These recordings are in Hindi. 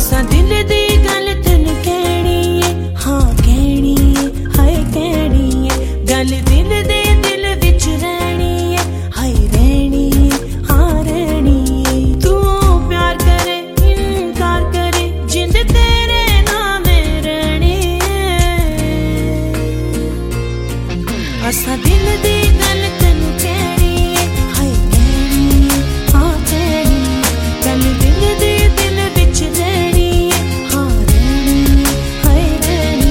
असा दिल दी गल तेन कहनी है, हाँ कहनी है, हाय कहनी है। गल दिल दे दिल विच रहनी है, हाय रहनी है, हाँ रहनी है। तू प्यार करे इनकार करे, जिंद तेरे नाम रहनी है। असा दिल दी गल तेन कहनी है, हाय कहनी है, हाँ कहनी है। गल दिल दे दिल विच रहनी है, हाँ रहनी है, हाय रहनी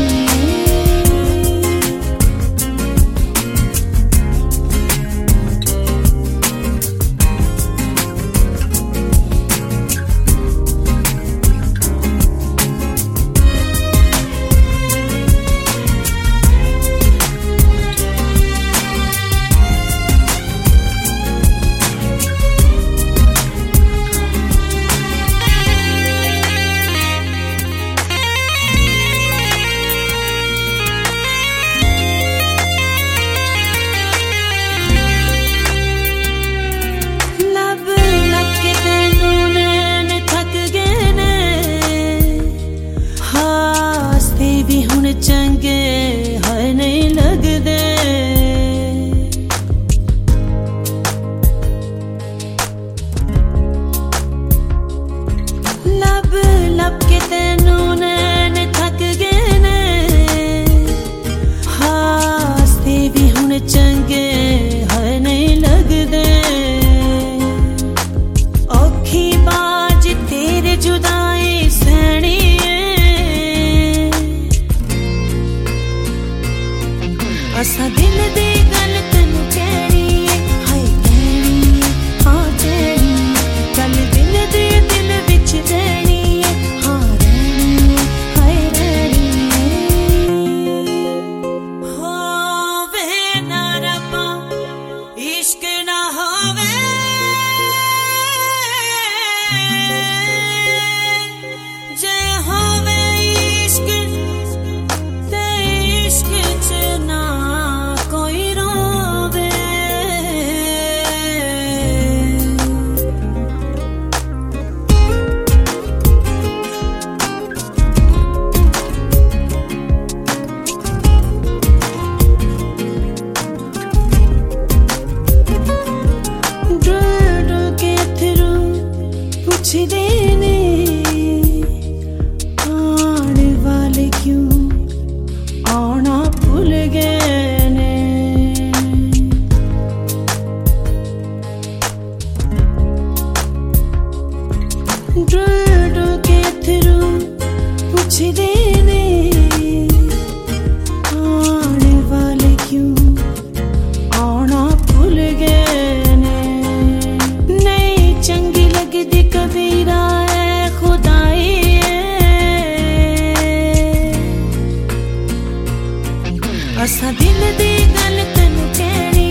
भी हुण चंगे है नहीं लगदे। लब लब के तेनू नैन थक गए ने, हासते भी हुण चंगे है नहीं लगदे। औखी बाज तेरे जुदाई सहनी असा दिल दी गल तेन कहनी है, हाय कहनी है, हाँ कहनी है। गल दिल दे दिल विच रहनी है, हाँ रहनी है, हाय रहनी है। होवे ना रब्बा इश्क ना होवे, जे होवे इश्क ते इश्क च ना देने आने वाले क्यों आना भूल गए ने। ड्रो के थ्रू पूछ देने आने वाले क्यों आना भूल गए ने। नहीं चंगी लगदी कबीरा है खुदाई असा दिल दी गल तेन कहनी